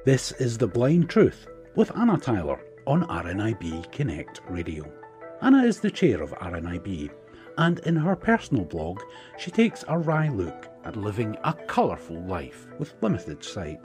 This is The Blind Truth with Anna Tyler on RNIB Connect Radio. Anna is the chair of RNIB, and in her personal blog, she takes a wry look at living a colourful life with limited sight.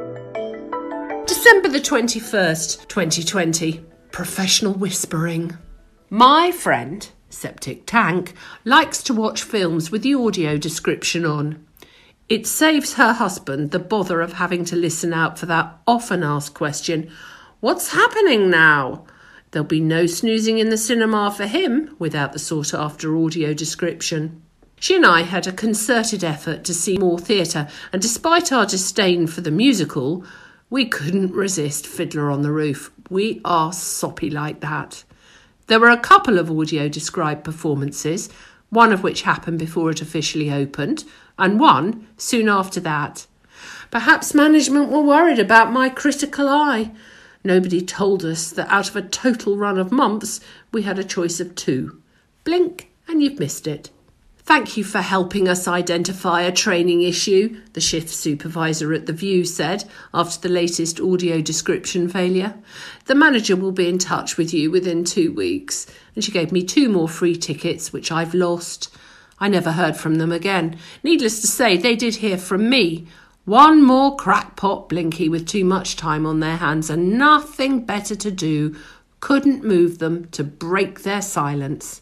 December the 21st, 2020. Professional whispering. My friend, Septic Tank, likes to watch films with the audio description on. It saves her husband the bother of having to listen out for that often asked question, "What's happening now?" There'll be no snoozing in the cinema for him without the sought-after audio description. She and I had a concerted effort to see more theatre, and despite our disdain for the musical, we couldn't resist Fiddler on the Roof. We are soppy like that. There were a couple of audio-described performances, one of which happened before it officially opened, and one soon after that. Perhaps management were worried about my critical eye. Nobody told us that out of a total run of months, we had a choice of 2. Blink and you've missed it. Thank you for helping us identify a training issue, the shift supervisor at The View said after the latest audio description failure. The manager will be in touch with you within 2 weeks. And she gave me 2 more free tickets, which I've lost. I never heard from them again. Needless to say, they did hear from me. One more crackpot Blinky with too much time on their hands and nothing better to do couldn't move them to break their silence.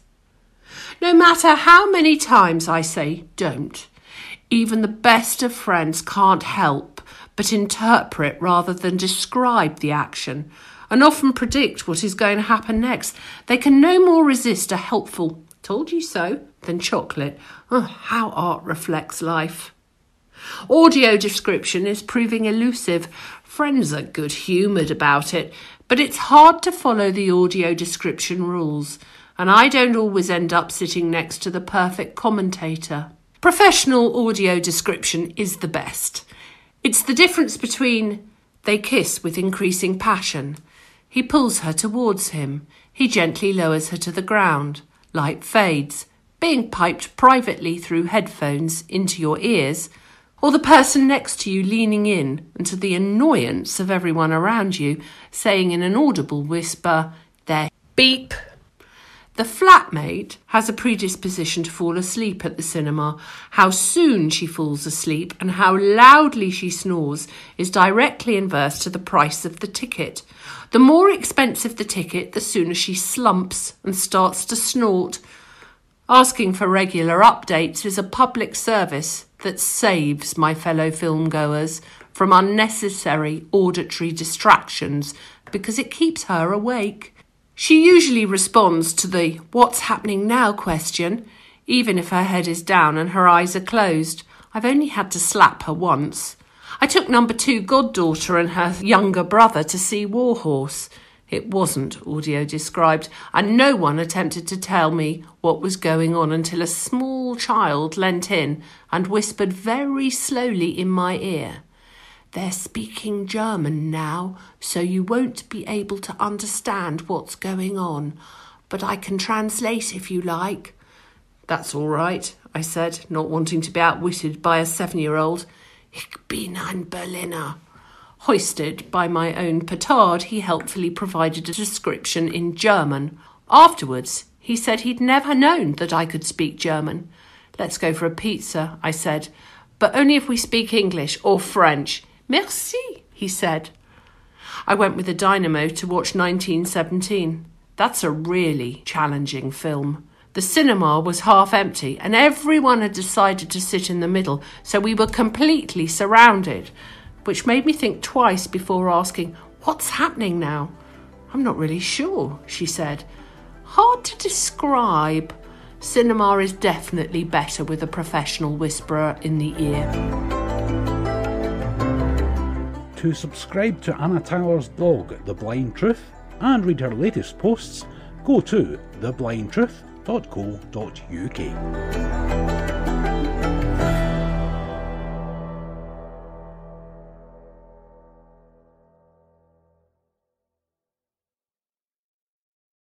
No matter how many times I say don't, even the best of friends can't help but interpret rather than describe the action and often predict what is going to happen next. They can no more resist a helpful "told you so" than chocolate. Oh, how art reflects life. Audio description is proving elusive. Friends are good-humoured about it, but it's hard to follow the audio description rules, and I don't always end up sitting next to the perfect commentator. Professional audio description is the best. It's the difference between they kiss with increasing passion. He pulls her towards him. He gently lowers her to the ground. Light fades, being piped privately through headphones into your ears, or the person next to you leaning in and to the annoyance of everyone around you, saying in an audible whisper, their beep. The flatmate has a predisposition to fall asleep at the cinema. How soon she falls asleep and how loudly she snores is directly inverse to the price of the ticket. The more expensive the ticket, the sooner she slumps and starts to snort. Asking for regular updates is a public service that saves my fellow filmgoers from unnecessary auditory distractions because it keeps her awake. She usually responds to the "what's happening now" question, even if her head is down and her eyes are closed. I've only had to slap her once. I took number 2 goddaughter and her younger brother to see Warhorse. It wasn't audio described, and no one attempted to tell me what was going on until a small child leant in and whispered very slowly in my ear, "They're speaking German now, so you won't be able to understand what's going on, but I can translate if you like." "That's all right," I said, not wanting to be outwitted by a 7-year-old. "Ich bin ein Berliner." Hoisted by my own petard, he helpfully provided a description in German. Afterwards, he said he'd never known that I could speak German. "Let's go for a pizza," I said, "but only if we speak English or French." "Merci," he said. I went with the Dynamo to watch 1917. That's a really challenging film. The cinema was half empty and everyone had decided to sit in the middle, so we were completely surrounded, which made me think twice before asking, "What's happening now?" "I'm not really sure," she said. "Hard to describe. Cinema is definitely better with a professional whisperer in the ear." To subscribe to Anna Tyler's blog, The Blind Truth, and read her latest posts, go to theblindtruth.co.uk.